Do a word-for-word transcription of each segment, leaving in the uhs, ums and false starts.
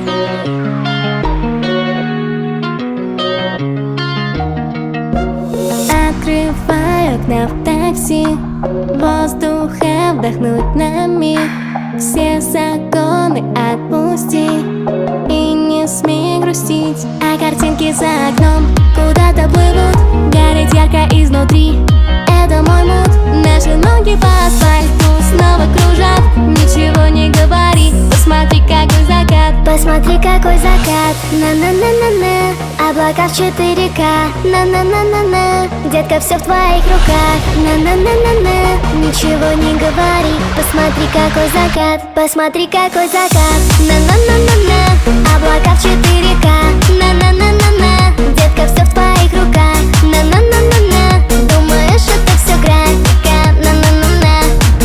Открываю окна в такси, воздуха вдохнуть на миг. Все законы отпусти и не смей грустить. А картинки за окном куда-то плывут, горит ярко изнутри. Это мой мут, наши ноги по асфальту снова кружат. Ничего не говори, посмотри какой закат. Посмотри какой закат, на-на-на-на-на. Облака в четыре ка, на-на-на-на-на. Детка, все в твоих руках, на-на-на-на-на. Ничего не говори, посмотри какой закат. Посмотри какой закат, на-на-на-на-на. Облака в четыре ка, на-на-на-на-на. Детка, все в твоих руках, на-на-на-на-на. Думаешь, это все графика, на-на-на-на.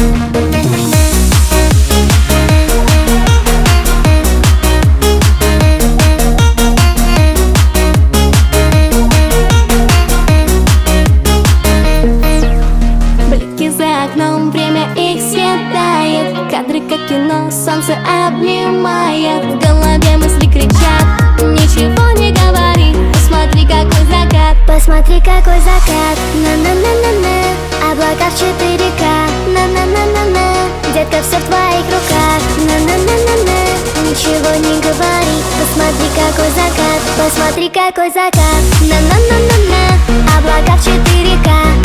Блики за окном, время их съедает. Кадры как кино, солнце обнимает. В голове мысли кричат, ничего не говори. Посмотри какой закат. Посмотри какой закат, на-на-на-на-на. Облака в четыре ка, на-на-на-на-на. Детка, все в твоих руках, на-на-на-на-на. Ничего не говори, посмотри какой закат. Посмотри какой закат, на-на-на-на-на. Облака в четыре ка,